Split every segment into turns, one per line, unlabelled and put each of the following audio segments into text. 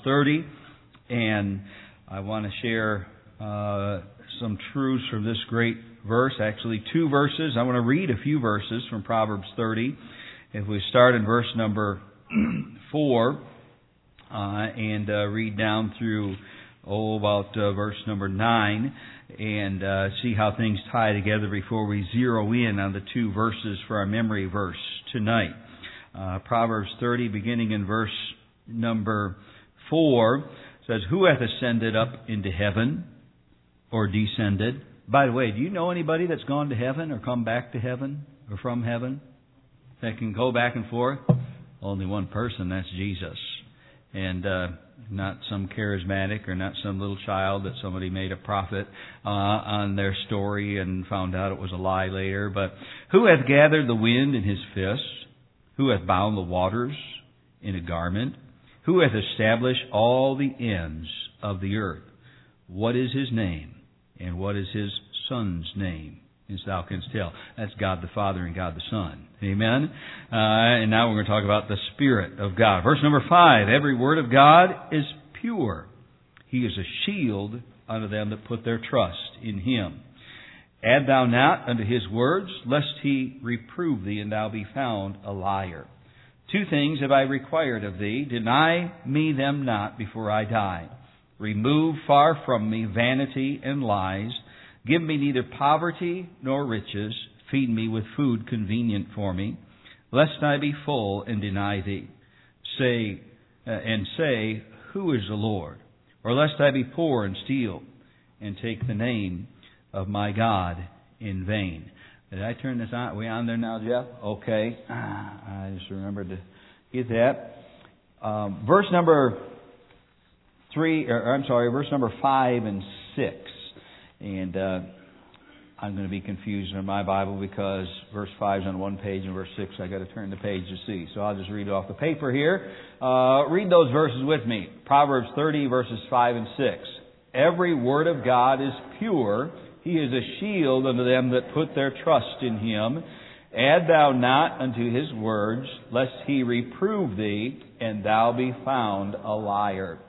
30, and I want to share some truths from this great verse, actually two verses. I want to read a few verses from Proverbs 30. If we start in verse number 4 and read down through about verse number 9 and see how things tie together before we zero in on the two verses for our memory verse tonight. Proverbs 30, beginning in verse number 4, says, "Who hath ascended up into heaven, or descended?" By the way, do you know anybody that's gone to heaven or come back to heaven or from heaven that can go back and forth? Only one person, that's Jesus. And not some charismatic or not some little child that somebody made a prophet on their story and found out it was a lie later. But who hath gathered the wind in his fist? Who hath bound the waters in a garment? Who hath established all the ends of the earth? What is his name? And what is his Son's name? As thou canst tell. That's God the Father and God the Son. Amen? And now we're going to talk about the Spirit of God. Verse number 5. Every word of God is pure. He is a shield unto them that put their trust in him. Add thou not unto his words, lest he reprove thee, and thou be found a liar. Two things have I required of thee. Deny me them not before I die. Remove far from me vanity and lies. Give me neither poverty nor riches. Feed me with food convenient for me, lest I be full and deny thee. Say, who is the Lord? Or lest I be poor and steal, and take the name of my God in vain. Did I turn this on? Are we on there now, Jeff? Okay. I just remembered to get that. Verse number 5 and 6. And I'm going to be confused in my Bible because verse 5 is on one page and verse 6 I got to turn the page to see. So I'll just read it off the paper here. Read those verses with me. Proverbs 30 verses 5 and 6. Every word of God is pure. He is a shield unto them that put their trust in him. Add thou not unto his words, lest he reprove thee, and thou be found a liar.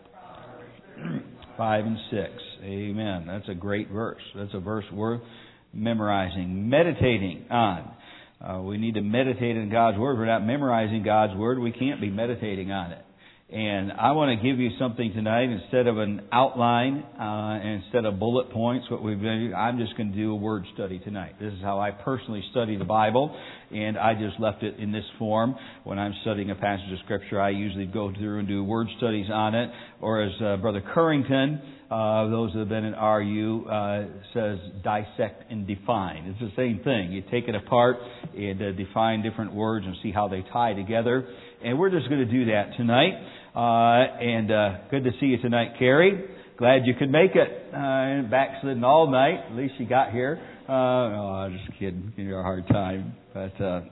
5 and 6. Amen. That's a great verse. That's a verse worth memorizing, meditating on. We need to meditate on God's Word. If we're not memorizing God's Word, we can't be meditating on it. And I want to give you something tonight instead of an outline, and instead of bullet points. I'm just going to do a word study tonight. This is how I personally study the Bible, and I just left it in this form. When I'm studying a passage of Scripture, I usually go through and do word studies on it. Or as Brother Currington, those that have been in RU, says, dissect and define. It's the same thing. You take it apart and define different words and see how they tie together. And we're just going to do that tonight. Good to see you tonight, Carrie. Glad you could make it. Backslidden all night. At least you got here. I'm just kidding. Give you a hard time. But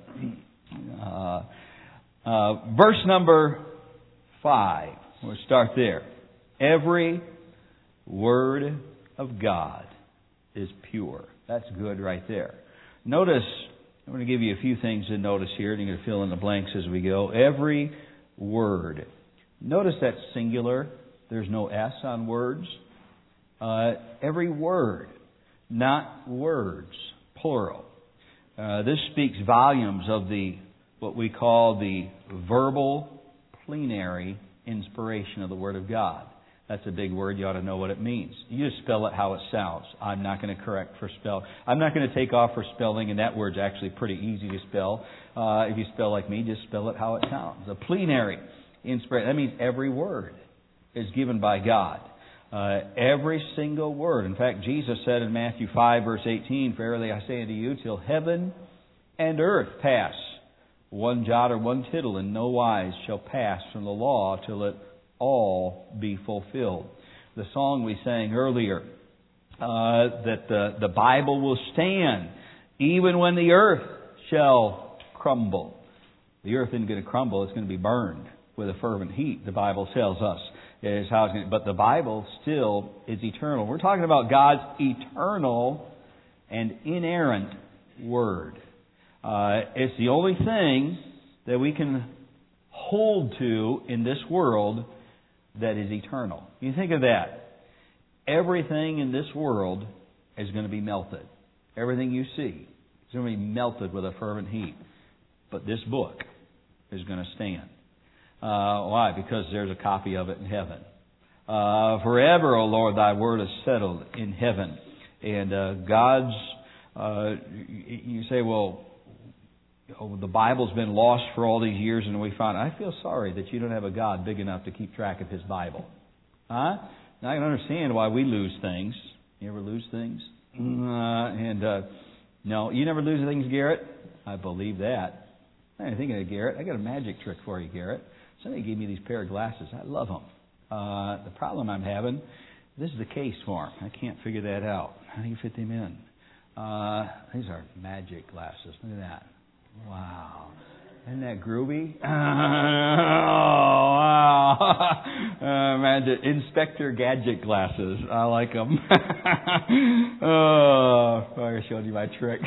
verse number 5. We'll start there. Every word of God is pure. That's good right there. Notice, I'm going to give you a few things to notice here, and you're going to fill in the blanks as we go. Every word. Notice that's singular. There's no S on words. Every word, not words, plural. This speaks volumes of what we call the verbal plenary inspiration of the Word of God. That's a big word. You ought to know what it means. You just spell it how it sounds. I'm not going to correct for spell. I'm not going to take off for spelling, and that word's actually pretty easy to spell. If you spell like me, just spell it how it sounds. A plenary inspiration. That means every word is given by God. Every single word. In fact, Jesus said in Matthew 5, verse 18, "Verily I say unto you, till heaven and earth pass, one jot or one tittle in no wise shall pass from the law till it all be fulfilled." The song we sang earlier, that the Bible will stand even when the earth shall crumble. The earth isn't going to crumble, it's going to be burned with a fervent heat, the Bible tells us. Is how it's going to, but the Bible still is eternal. We're talking about God's eternal and inerrant Word. It's the only thing that we can hold to in this world that is eternal. You think of that. Everything in this world is going to be melted. Everything you see is going to be melted with a fervent heat. But this book is going to stand. Why? Because there's a copy of it in heaven. Forever, O Lord, thy word is settled in heaven. And God's, you say, well, the Bible's been lost for all these years and we found, I feel sorry that you don't have a God big enough to keep track of His Bible. Huh? Now I can understand why we lose things. You ever lose things? No, you never lose things, Garrett? I believe that. I didn't think of it, Garrett. I got a magic trick for you, Garrett. Somebody gave me these pair of glasses. I love them. The problem I'm having, this is the case for them. I can't figure that out. How do you fit them in? These are magic glasses. Look at that. Wow. Isn't that groovy? Oh, wow. Magic Inspector Gadget glasses. I like them. Oh, I showed you my trick.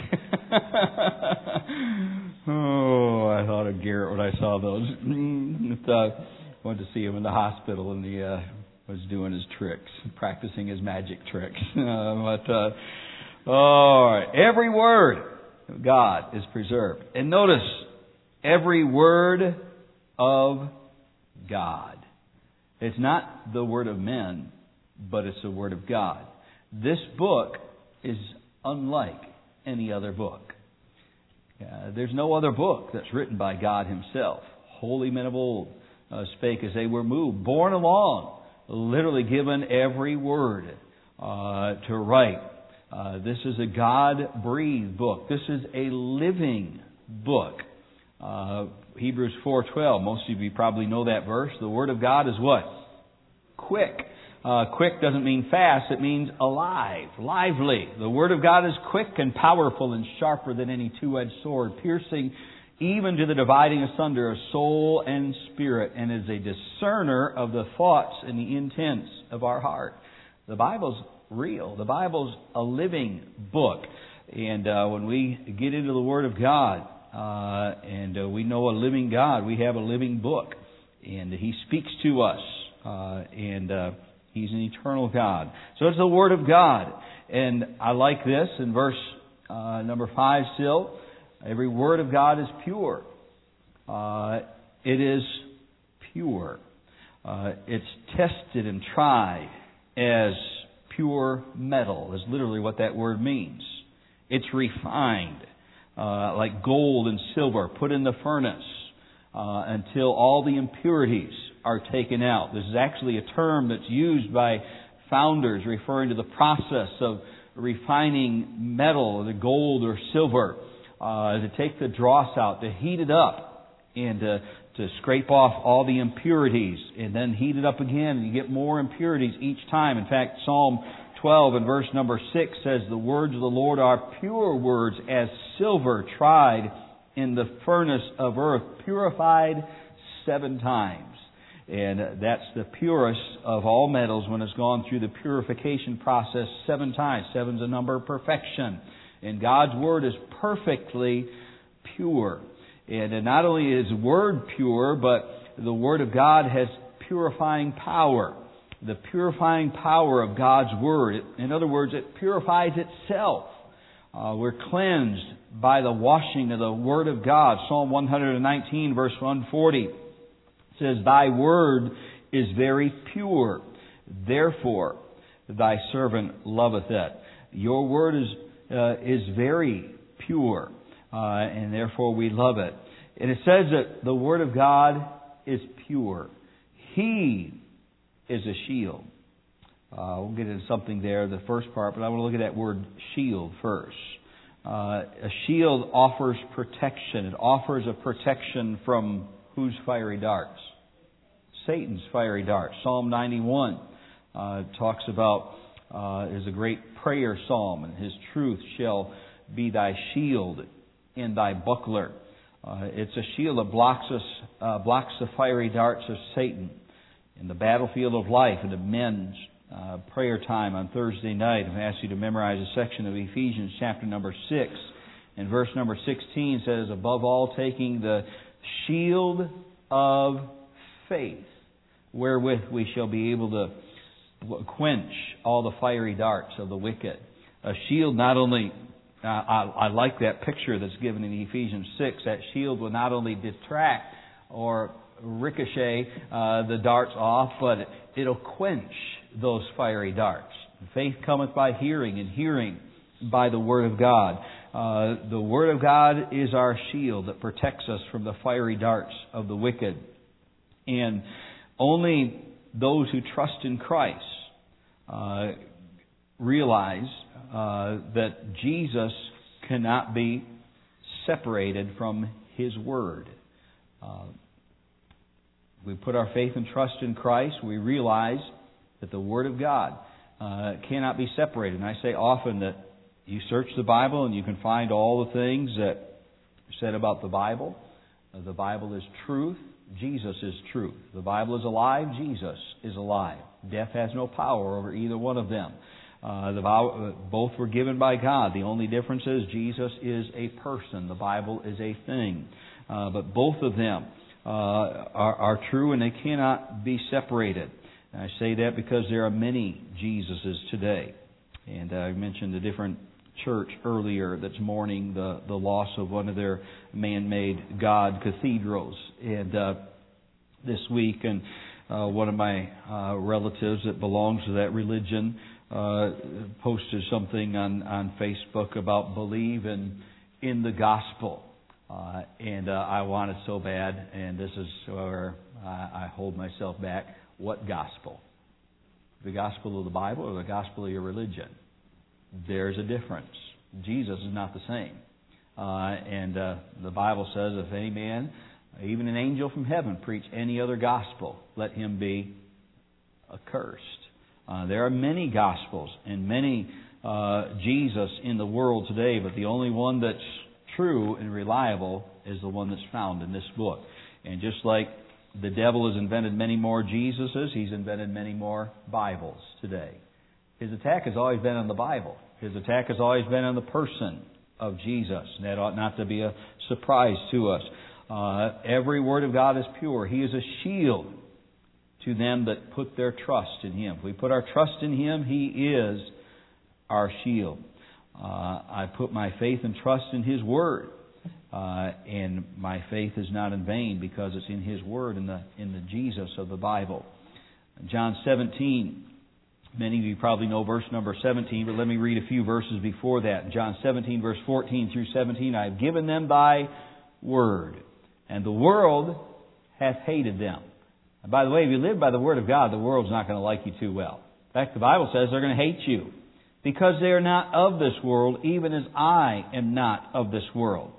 Oh, I thought of Garrett when I saw those. Went to see him in the hospital and he was doing his tricks, practicing his magic tricks. All right. Every word of God is preserved. And notice, every word of God. It's not the word of men, but it's the word of God. This book is unlike any other book. There's no other book that's written by God Himself. Holy men of old spake as they were moved, borne along, literally given every word to write. This is a God-breathed book. This is a living book. Hebrews 4:12. Most of you probably know that verse. The Word of God is what? Quick. Quick doesn't mean fast. It means alive, lively. The Word of God is quick and powerful and sharper than any two-edged sword, piercing even to the dividing asunder of soul and spirit, and is a discerner of the thoughts and the intents of our heart. The Bible's real. The Bible's a living book. And when we get into the Word of God, and we know a living God, we have a living book. And He speaks to us. And He's an eternal God. So it's the Word of God. And I like this in verse number 5 still. Every word of God is pure. It is pure. It's tested and tried as pure metal, is literally what that word means. It's refined, like gold and silver, put in the furnace until all the impurities are taken out. This is actually a term that's used by founders referring to the process of refining metal, the gold or silver, to take the dross out, to heat it up, and to scrape off all the impurities, and then heat it up again, and you get more impurities each time. In fact, Psalm 12 and verse number 6 says, the words of the Lord are pure words as silver tried in the furnace of earth, purified 7 times. And that's the purest of all metals when it's gone through the purification process 7 times. 7's a number of perfection. And God's Word is perfectly pure. And not only is Word pure, but the Word of God has purifying power. The purifying power of God's Word. In other words, it purifies itself. We're cleansed by the washing of the Word of God. Psalm 119 verse 140 says, thy Word is very pure. Therefore, thy servant loveth it. Your Word is very pure. And therefore we love it. And it says that the Word of God is pure. He is a shield. We'll get into something there, the first part, but I want to look at that word shield first. A shield offers protection. It offers a protection from whose fiery darts? Satan's fiery darts. Psalm 91 talks about, is a great prayer psalm, and His truth shall be thy shield and thy buckler. It's a shield that blocks the fiery darts of Satan. In the battlefield of life, in the men's prayer time on Thursday night, I'm going to ask you to memorize a section of Ephesians chapter number 6. And verse number 16 says, above all, taking the shield of faith, wherewith we shall be able to quench all the fiery darts of the wicked. A shield not only, I like that picture that's given in Ephesians 6, that shield will not only detract or ricochet the darts off, but it'll quench those fiery darts. Faith cometh by hearing, and hearing by the Word of God. The Word of God is our shield that protects us from the fiery darts of the wicked. And only those who trust in Christ realize that Jesus cannot be separated from His Word. We put our faith and trust in Christ, we realize that the Word of God cannot be separated. And I say often that you search the Bible and you can find all the things that are said about the Bible. The Bible is truth. Jesus is truth. The Bible is alive. Jesus is alive. Death has no power over either one of them. Both were given by God. The only difference is Jesus is a person. The Bible is a thing. But both of them are true, and they cannot be separated. And I say that because there are many Jesuses today. And I mentioned the different church earlier that's mourning the loss of one of their man-made God cathedrals. And this week, and one of my relatives that belongs to that religion posted something on Facebook about believe in the gospel. And I want it so bad, and this is where I hold myself back. What gospel? The gospel of the Bible or the gospel of your religion? There's a difference. Jesus is not the same. And the Bible says, if any man, even an angel from heaven, preach any other gospel, let him be accursed. There are many gospels and many Jesus in the world today, but the only one that's true and reliable is the one that's found in this book. And just like the devil has invented many more Jesuses, he's invented many more Bibles today. His attack has always been on the Bible. His attack has always been on the person of Jesus. And that ought not to be a surprise to us. Every word of God is pure. He is a shield to them that put their trust in Him. If we put our trust in Him, He is our shield. I put my faith and trust in His Word. And my faith is not in vain because it's in His Word, in the Jesus of the Bible. John 17, many of you probably know verse number 17, but let me read a few verses before that. John 17, verse 14 through 17, I have given them thy word, and the world hath hated them. And by the way, if you live by the Word of God, the world's not going to like you too well. In fact, the Bible says they're going to hate you because they are not of this world, even as I am not of this world.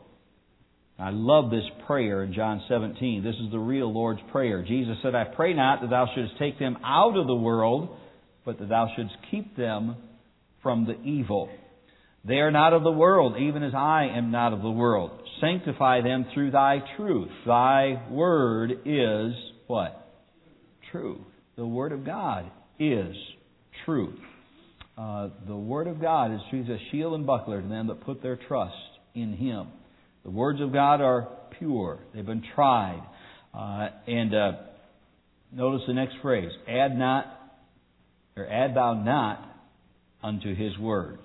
I love this prayer in John 17. This is the real Lord's Prayer. Jesus said, I pray not that thou shouldest take them out of the world, but that thou shouldest keep them from the evil. They are not of the world, even as I am not of the world. Sanctify them through thy truth. Thy word is what? Truth. The Word of God is truth. The Word of God is truth, a shield and buckler to them that put their trust in Him. The words of God are pure. They've been tried. And notice the next phrase. Add thou not unto His words.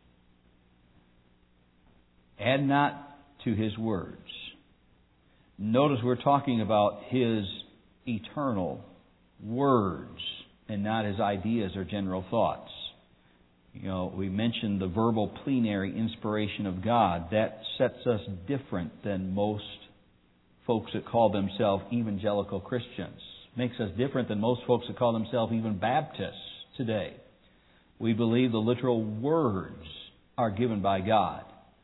Add not to His words. Notice we're talking about His eternal words and not His ideas or general thoughts. You know, we mentioned the verbal plenary inspiration of God. That sets us different than most folks that call themselves evangelical Christians. Makes us different than most folks that call themselves even Baptists today. We believe the literal words are given by God.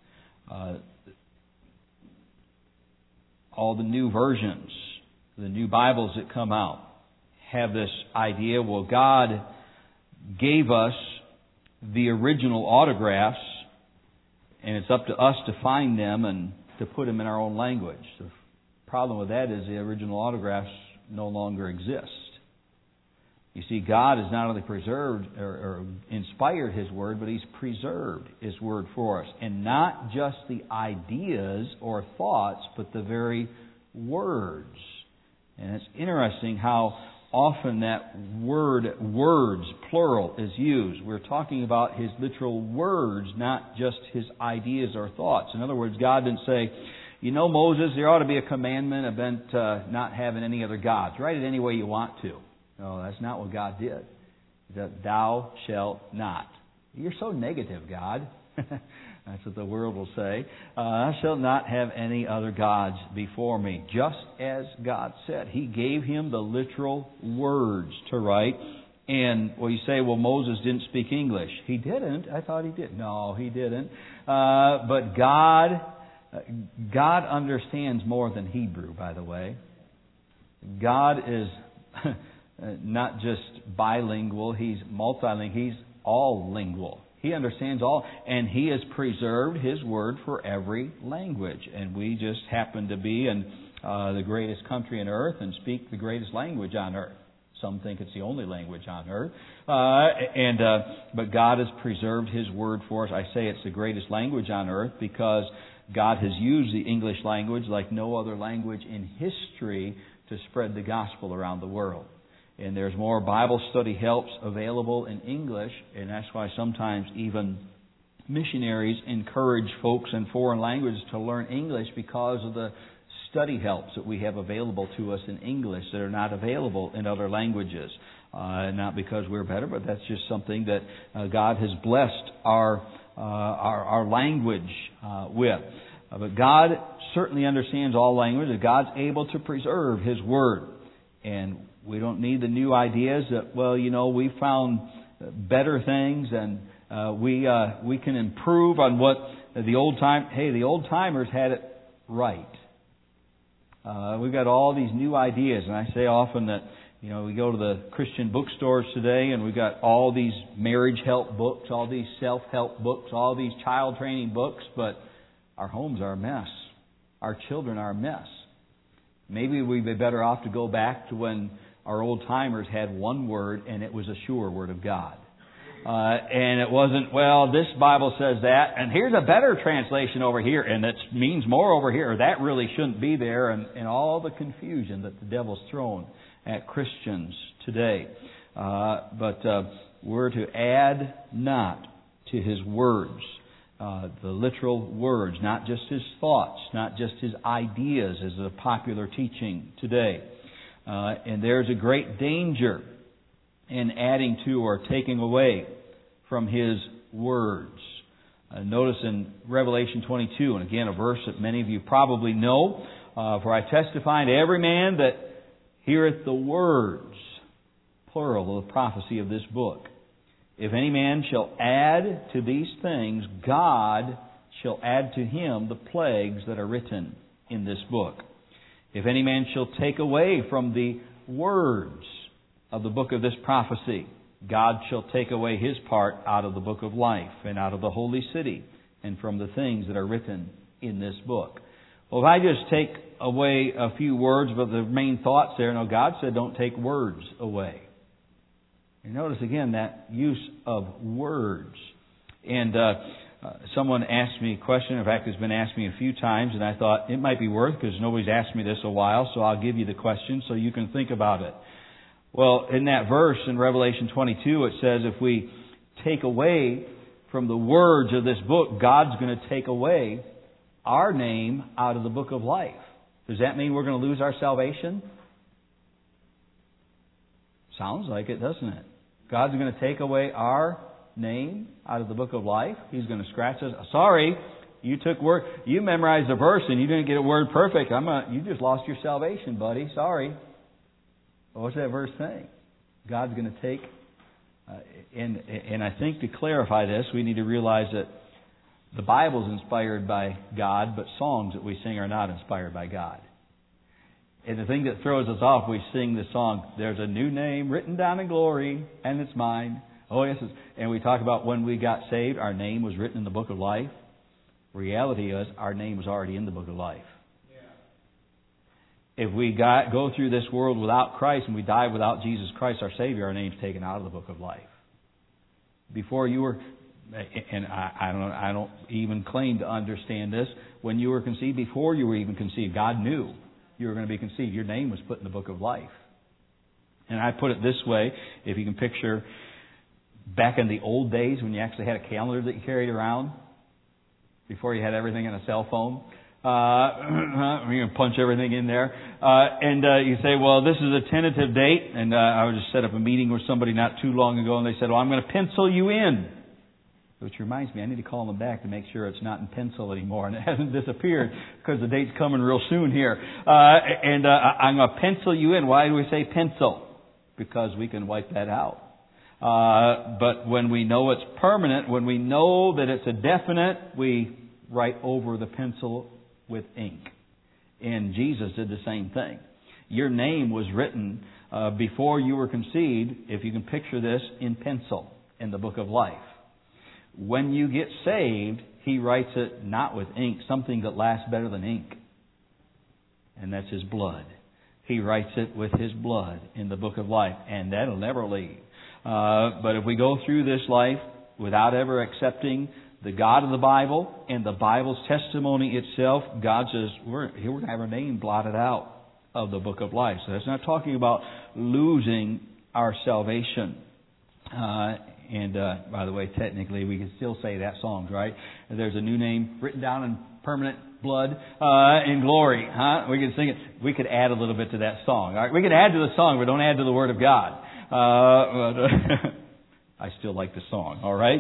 All the new versions, the new Bibles that come out, have this idea, well, God gave us the original autographs, and it's up to us to find them and to put them in our own language. The problem with that is the original autographs no longer exist. You see, God has not only preserved or inspired His Word, but He's preserved His Word for us. And not just the ideas or thoughts, but the very words. And it's interesting how often that words, plural, is used. We're talking about His literal words, not just His ideas or thoughts. In other words, God didn't say, Moses, there ought to be a commandment about not having any other gods. Write it any way you want to. No, that's not what God did. That thou shalt not. You're so negative, God. That's what the world will say. Thou shalt not have any other gods before me. Just as God said. He gave him the literal words to write. And, you say, Moses didn't speak English. He didn't. I thought he did. No, he didn't. But God understands more than Hebrew, by the way. God is not just bilingual. He's multilingual. He's all-lingual. He understands all, and He has preserved His Word for every language. And we just happen to be in the greatest country on earth and speak the greatest language on earth. Some think it's the only language on earth. But God has preserved His Word for us. I say it's the greatest language on earth because God has used the English language like no other language in history to spread the gospel around the world. And there's more Bible study helps available in English, and that's why sometimes even missionaries encourage folks in foreign languages to learn English because of the study helps that we have available to us in English that are not available in other languages. Not because we're better, but that's just something that God has blessed our language with. But God certainly understands all languages. God's able to preserve His Word. And we don't need the new ideas that, we found better things and we can improve on what the old timers had it right. We've got all these new ideas, and I say often that, we go to the Christian bookstores today and we've got all these marriage help books, all these self-help books, all these child training books, but our homes are a mess. Our children are a mess. Maybe we'd be better off to go back to when our old timers had one word, and it was a sure word of God. And it wasn't, this Bible says that, and here's a better translation over here, and it means more over here. That really shouldn't be there, and all the confusion that the devil's thrown at Christians today. But we're to add not to His words. The literal words, not just His thoughts, not just His ideas, as a popular teaching today. And there's a great danger in adding to or taking away from His words. Notice in Revelation 22, and again a verse that many of you probably know, for I testify to every man that heareth the words, plural, of the prophecy of this book. If any man shall add to these things, God shall add to him the plagues that are written in this book. If any man shall take away from the words of the book of this prophecy, God shall take away his part out of the book of life and out of the holy city and from the things that are written in this book. Well, if I just take away a few words, but the main thoughts there, God said don't take words away. And notice again that use of words. And someone asked me a question. In fact, it's been asked me a few times, and I thought it might be worth, because nobody's asked me this a while, so I'll give you the question so you can think about it. Well, in that verse in Revelation 22, it says if we take away from the words of this book, God's going to take away our name out of the book of life. Does that mean we're going to lose our salvation? Sounds like it, doesn't it? God's going to take away our name out of the book of life. He's going to scratch us. Sorry, you memorized the verse and you didn't get a word perfect. You just lost your salvation, buddy. Sorry. Well, what's that verse saying? God's going to take, and I think to clarify this, we need to realize that the Bible's inspired by God, but songs that we sing are not inspired by God. And the thing that throws us off, we sing the song, there's a new name written down in glory, and it's mine. Oh, yes. And we talk about when we got saved, our name was written in the book of life. Reality is, our name was already in the book of life. Yeah. If we go through this world without Christ and we die without Jesus Christ, our Savior, our name's taken out of the book of life. Before you were, and I don't even claim to understand this, when you were conceived, before you were even conceived, God knew you were going to be conceived. Your name was put in the book of life. And I put it this way, if you can picture back in the old days when you actually had a calendar that you carried around, before you had everything in a cell phone. You can punch everything in there. And you say, well, this is a tentative date. And I just set up a meeting with somebody not too long ago, and they said, well, I'm going to pencil you in. Which reminds me, I need to call them back to make sure it's not in pencil anymore and it hasn't disappeared, because the date's coming real soon here. And I'm going to pencil you in. Why do we say pencil? Because we can wipe that out. But when we know it's permanent, when we know that it's a definite, we write over the pencil with ink. And Jesus did the same thing. Your name was written before you were conceived, if you can picture this, in pencil in the book of life. When you get saved, He writes it not with ink, something that lasts better than ink. And that's His blood. He writes it with His blood in the book of life. And that'll never leave. But if we go through this life without ever accepting the God of the Bible and the Bible's testimony itself, God says we're going to have our name blotted out of the book of life. So that's not talking about losing our salvation. And by the way, technically we can still say that song, right? There's a new name written down in permanent blood in glory. Huh? We can sing it. We could add a little bit to that song. All right? We can add to the song, but don't add to the Word of God. I still like the song, all right?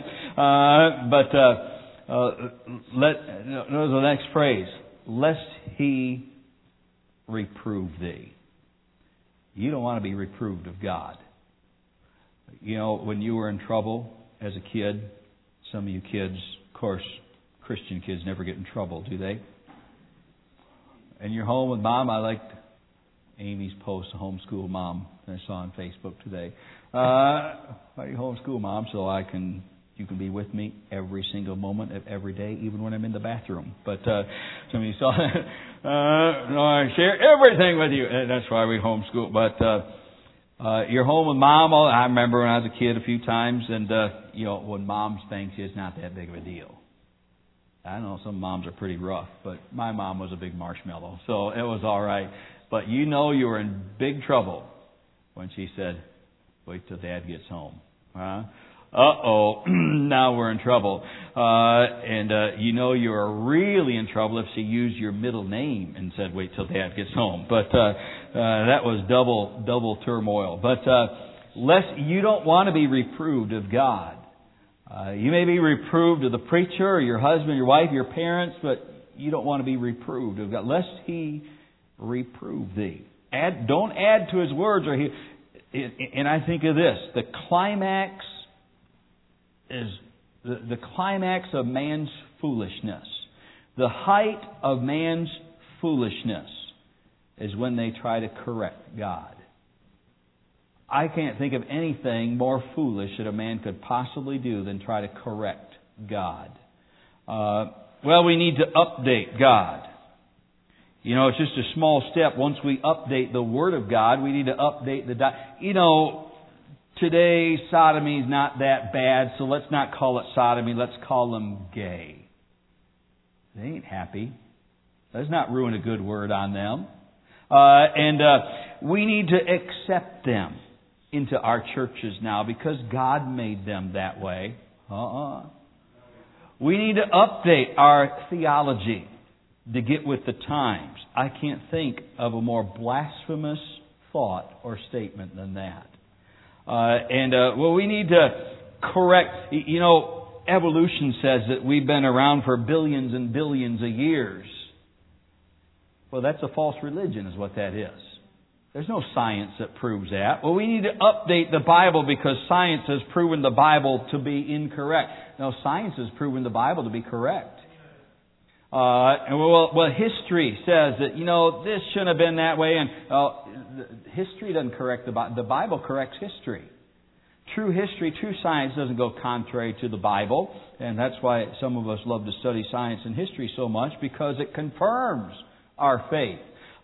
Notice the next phrase. Lest He reprove thee. You don't want to be reproved of God. You know, when you were in trouble as a kid, some of you kids, of course, Christian kids never get in trouble, do they? And you're home with Mom. I liked Amy's post, homeschool mom, that I saw on Facebook today. I homeschool Mom so you can be with me every single moment of every day, even when I'm in the bathroom. But some of you saw that. I share everything with you. And that's why we homeschool. But you're home with Mom. I remember when I was a kid a few times, and when Mom spanks you, it's not that big of a deal. I know some moms are pretty rough, but my mom was a big marshmallow, so it was all right. But you were in big trouble when she said, wait till Dad gets home. Huh? Uh-oh, now we're in trouble. You were really in trouble if she used your middle name and said, wait till Dad gets home. But that was double turmoil. But lest you don't want to be reproved of God. You may be reproved of the preacher or your husband, your wife, your parents, but you don't want to be reproved of God. Lest He reprove thee. Don't add to His words. And I think of this. The climax is the climax of man's foolishness. The height of man's foolishness is when they try to correct God. I can't think of anything more foolish that a man could possibly do than try to correct God. We need to update God. It's just a small step. Once we update the Word of God, we need to update today sodomy is not that bad, so let's not call it sodomy. Let's call them gay. They ain't happy. Let's not ruin a good word on them. We need to accept them into our churches now because God made them that way. We need to update our theology to get with the times. I can't think of a more blasphemous thought or statement than that. We need to correct. Evolution says that we've been around for billions and billions of years. Well, that's a false religion is what that is. There's no science that proves that. Well, we need to update the Bible because science has proven the Bible to be incorrect. No, science has proven the Bible to be correct. History says that, this shouldn't have been that way. And history doesn't correct the Bible. The Bible corrects history. True history, true science doesn't go contrary to the Bible. And that's why some of us love to study science and history so much, because it confirms our faith.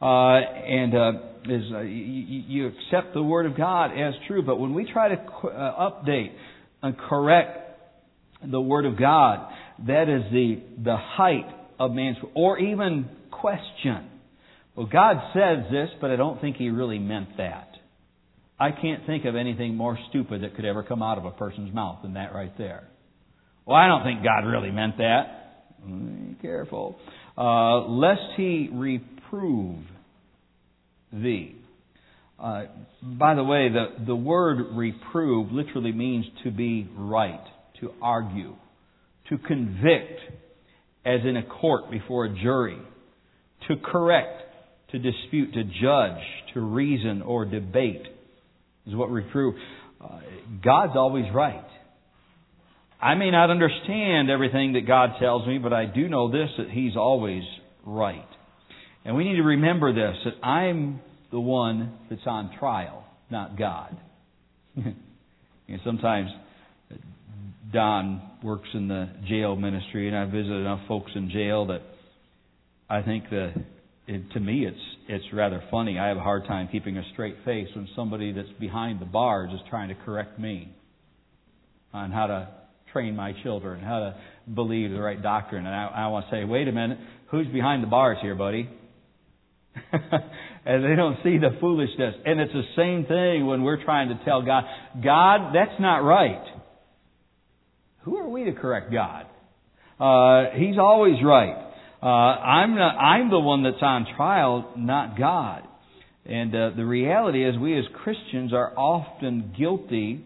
You accept the Word of God as true. But when we try to update and correct the Word of God, that is the height of man's, or even question. Well, God says this, but I don't think He really meant that. I can't think of anything more stupid that could ever come out of a person's mouth than that right there. Well, I don't think God really meant that. Be careful. Lest he reprove thee. By the way, the word reprove literally means to be right, to argue, to convict, as in a court before a jury, to correct, to dispute, to judge, to reason or debate is what reprove. God's always right. I may not understand everything that God tells me, but I do know this, that He's always right. And we need to remember this, that I'm the one that's on trial, not God. Sometimes Don works in the jail ministry, and I visit enough folks in jail that I think to me it's rather funny. I have a hard time keeping a straight face when somebody that's behind the bars is trying to correct me on how to train my children, how to believe the right doctrine. And I want to say, wait a minute, who's behind the bars here, buddy? And they don't see the foolishness. And it's the same thing when we're trying to tell God, God, that's not right. Who are we to correct God? He's always right. I'm the one that's on trial, not God. And the reality is we as Christians are often guilty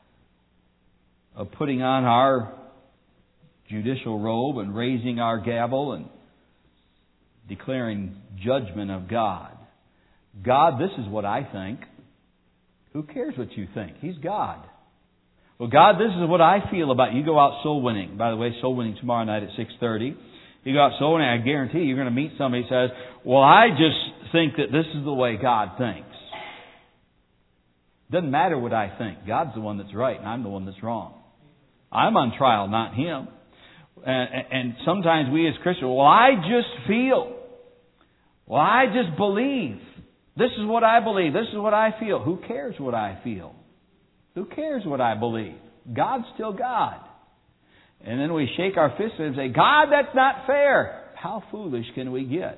of putting on our judicial robe and raising our gavel and declaring judgment of God. God, this is what I think. Who cares what you think? He's God. Well, God, this is what I feel about you. Go out soul winning. By the way, soul winning tomorrow night at 6:30. You go out soul winning, I guarantee you're going to meet somebody who says, well, I just think that this is the way God thinks. Doesn't matter what I think. God's the one that's right and I'm the one that's wrong. I'm on trial, not Him. And sometimes we as Christians, well, I just feel. Well, I just believe. This is what I believe. This is what I feel. Who cares what I feel? Who cares what I believe? God's still God. And then we shake our fists and say, God, that's not fair. How foolish can we get?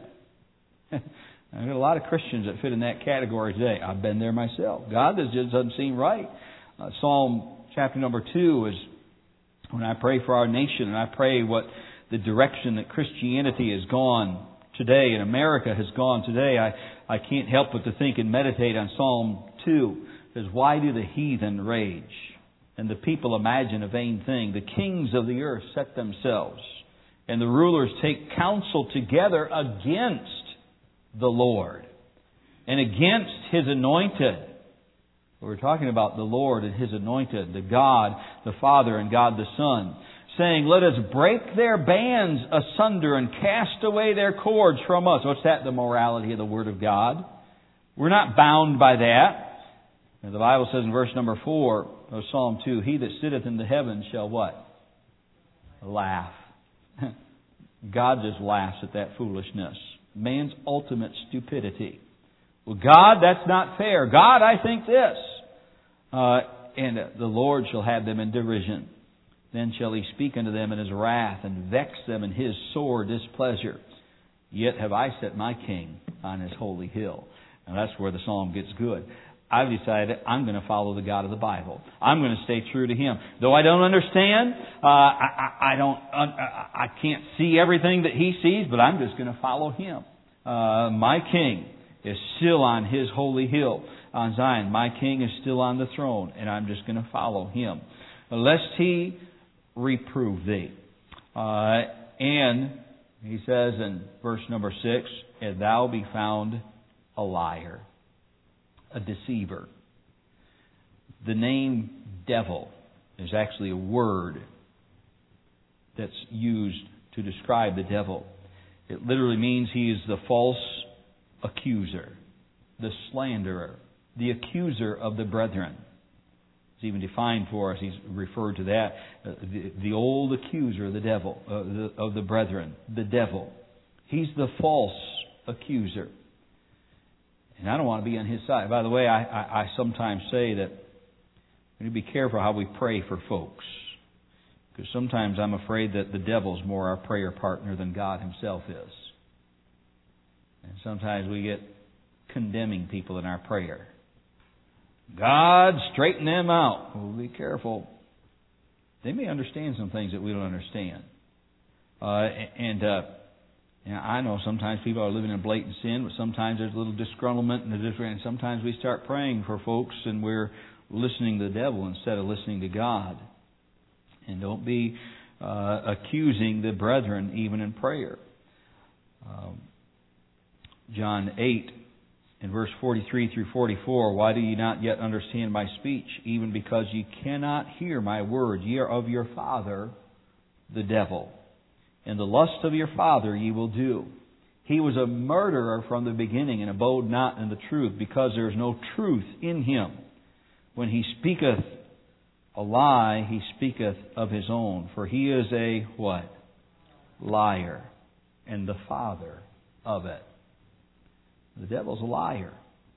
I've got a lot of Christians that fit in that category today. I've been there myself. God, this just doesn't seem right. Psalm chapter number 2 is when I pray for our nation and I pray what the direction that Christianity has gone today and America has gone today. I can't help but to think and meditate on Psalm 2. It says, why do the heathen rage? And the people imagine a vain thing. The kings of the earth set themselves, and the rulers take counsel together against the Lord and against His anointed. We're talking about the Lord and His anointed, the God, the Father, and God the Son, saying, let us break their bands asunder and cast away their cords from us. What's that? The morality of the Word of God. We're not bound by that. And the Bible says in verse number 4 of Psalm 2, he that sitteth in the heavens shall what? Laugh. God just laughs at that foolishness. Man's ultimate stupidity. Well, God, that's not fair. God, I think this. And the Lord shall have them in derision. Then shall He speak unto them in His wrath, and vex them in His sore displeasure. Yet have I set my King on His holy hill. And that's where the psalm gets good. I've decided I'm going to follow the God of the Bible. I'm going to stay true to Him. Though I don't understand, I can't see everything that He sees, but I'm just going to follow Him. My King is still on His holy hill on Zion. My King is still on the throne, and I'm just going to follow Him. Lest He reprove thee. And He says in verse number 6, and thou be found a liar, a deceiver. The name devil is actually a word that's used to describe the devil. It literally means he is the false accuser, the slanderer, the accuser of the brethren. It's even defined for us. He's referred to that. The old accuser of the devil, of the brethren, the devil. He's the false accuser. And I don't want to be on his side. By the way, I sometimes say that we need to be careful how we pray for folks. Because sometimes I'm afraid that the devil's more our prayer partner than God Himself is. And sometimes we get condemning people in our prayer. God, straighten them out. Well, be careful. They may understand some things that we don't understand. I know sometimes people are living in blatant sin, but sometimes there's a little disgruntlement and sometimes we start praying for folks and we're listening to the devil instead of listening to God. And don't be accusing the brethren even in prayer. John 8 in verse 43 through 44, why do ye not yet understand my speech? Even because ye cannot hear my word, ye are of your father, the devil. And the lust of your father ye will do. He was a murderer from the beginning, and abode not in the truth, because there is no truth in him. When he speaketh a lie, he speaketh of his own. For he is a, what? Liar, and the father of it. The devil's a liar.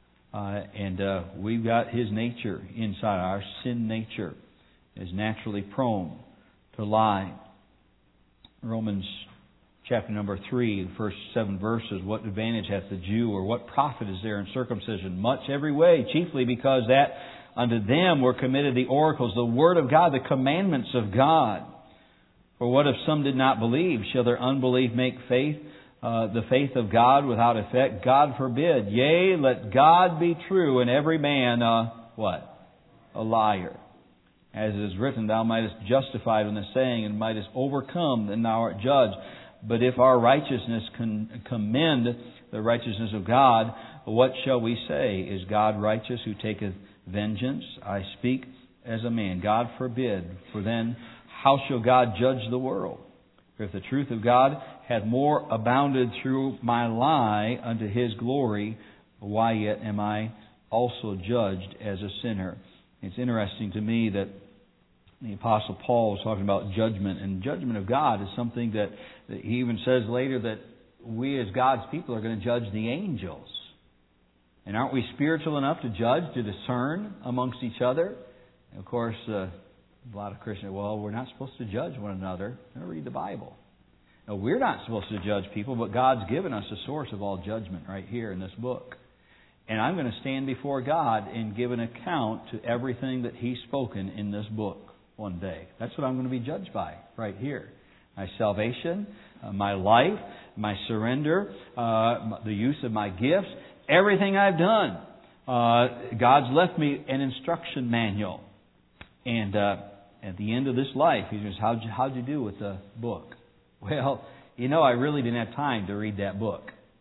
We've got his nature inside. Our sin nature is naturally prone to lie. Romans chapter number 3, the first 7 verses, what advantage hath the Jew, or what profit is there in circumcision? Much every way, chiefly because that unto them were committed the oracles, the word of God, the commandments of God. For what if some did not believe? Shall their unbelief make the faith of God without effect? God forbid. Yea, let God be true, and every man what? A liar. As it is written, thou mightest justify in the saying, and mightest overcome, and thou art judged. But if our righteousness commend the righteousness of God, what shall we say? Is God righteous who taketh vengeance? I speak as a man. God forbid. For then how shall God judge the world? For if the truth of God hath more abounded through my lie unto His glory, why yet am I also judged as a sinner? It's interesting to me that the Apostle Paul was talking about judgment, and judgment of God is something that he even says later that we as God's people are going to judge the angels. And aren't we spiritual enough to judge, to discern amongst each other? And of course, a lot of Christians, well, we're not supposed to judge one another. Now read the Bible. No, we're not supposed to judge people, but God's given us the source of all judgment right here in this book. And I'm going to stand before God and give an account to everything that He's spoken in this book one day. That's what I'm going to be judged by right here. My salvation, my life, my surrender, the use of my gifts, everything I've done. God's left me an instruction manual. And at the end of this life, He says, how'd you do with the book? Well, I really didn't have time to read that book.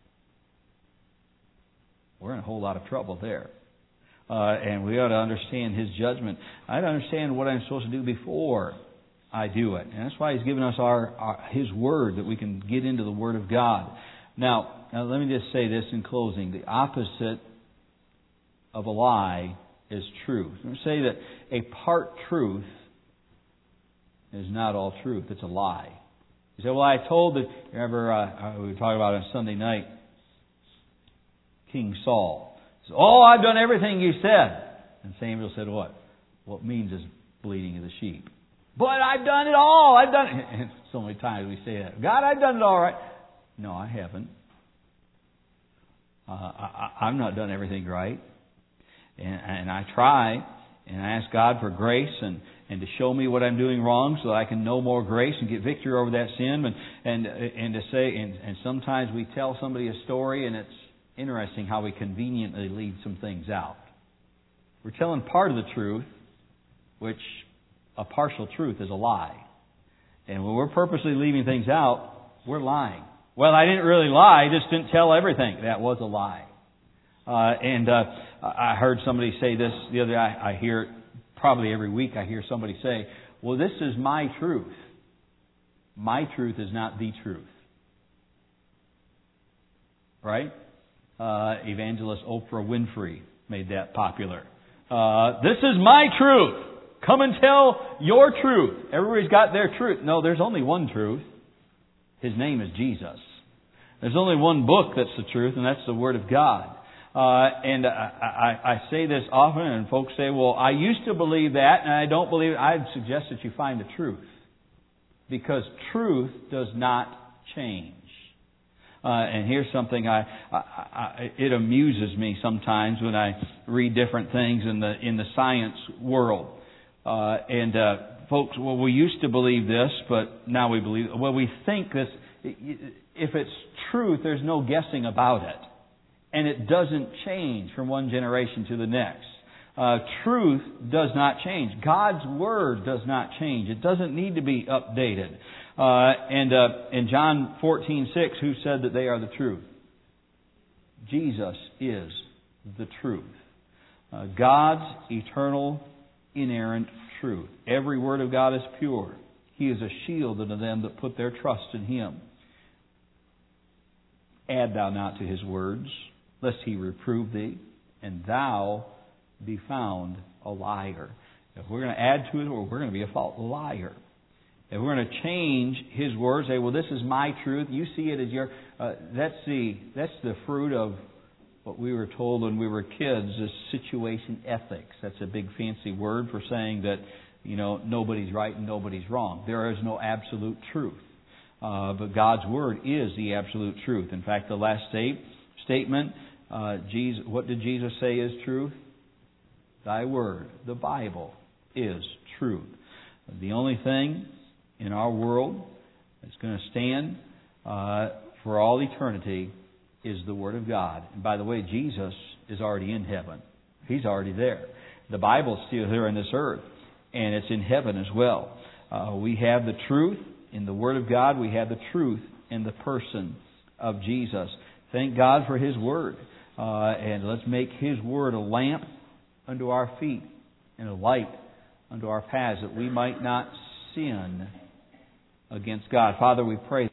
We're in a whole lot of trouble there. And we ought to understand His judgment. I ought to understand what I'm supposed to do before I do it. And that's why He's given us His Word, that we can get into the Word of God. Now, let me just say this in closing. The opposite of a lie is truth. Let me say that a part truth is not all truth. It's a lie. You say, well, I told that, remember, we were talking about on Sunday night, King Saul. He said, oh, I've done everything you said. And Samuel said, what? What means is bleating of the sheep. But I've done it all. I've done it. And so many times we say that. God, I've done it all right. No, I haven't. I've not done everything right. And I try, and I ask God for grace and to show me what I'm doing wrong so that I can know more grace and get victory over that sin. And to say, and sometimes we tell somebody a story, and it's interesting how we conveniently leave some things out. We're telling part of the truth, which a partial truth is a lie. And when we're purposely leaving things out, we're lying. Well, I didn't really lie, I just didn't tell everything. That was a lie. I heard somebody say this the other day. I hear it probably every week. I hear somebody say, well, this is my truth. My truth is not the truth. Right? Evangelist Oprah Winfrey made that popular. This is my truth. Come and tell your truth. Everybody's got their truth. No, there's only one truth. His name is Jesus. There's only one book that's the truth, and that's the Word of God. And I say this often, and folks say, well, I used to believe that, and I don't believe it. I'd suggest that you find the truth. Because truth does not change. And here's something it amuses me sometimes when I read different things in the science world. Folks, well, we used to believe this, but now we believe. Well, we think this. If it's truth, there's no guessing about it, and it doesn't change from one generation to the next. Truth does not change. God's Word does not change. It doesn't need to be updated. In John 14:6, who said that they are the truth? Jesus is the truth. God's eternal, inerrant truth. Every word of God is pure. He is a shield unto them that put their trust in Him. Add thou not to His words, lest He reprove thee, and thou be found a liar. If we're going to add to it, or we're going to be a liar. If we're going to change His words, say, well, this is my truth. You see it as your... that's the fruit of what we were told when we were kids, is situation ethics. That's a big fancy word for saying that, nobody's right and nobody's wrong. There is no absolute truth. But God's Word is the absolute truth. In fact, the last statement, what did Jesus say is truth? Thy Word, the Bible, is truth. The only thing in our world that's going to stand for all eternity is the Word of God. And by the way, Jesus is already in heaven. He's already there. The Bible's still here on this earth, and it's in heaven as well. We have the truth in the Word of God. We have the truth in the person of Jesus. Thank God for His Word. And let's make His Word a lamp unto our feet and a light unto our paths, that we might not sin against God. Father, we pray